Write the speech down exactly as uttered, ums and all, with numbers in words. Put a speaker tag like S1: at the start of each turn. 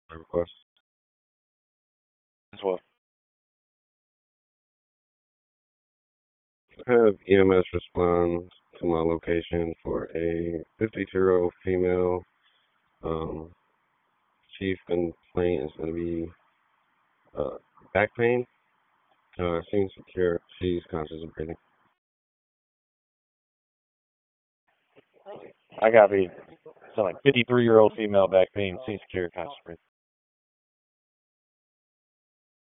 S1: My request.
S2: As well.
S1: Have E M S respond to my location for a fifty-two-year-old female. Um, chief complaint is going to be uh, back pain. Uh, seems secure. She's conscious and breathing.
S2: I got the so like fifty-three year old female back pain, seems secure, conscious.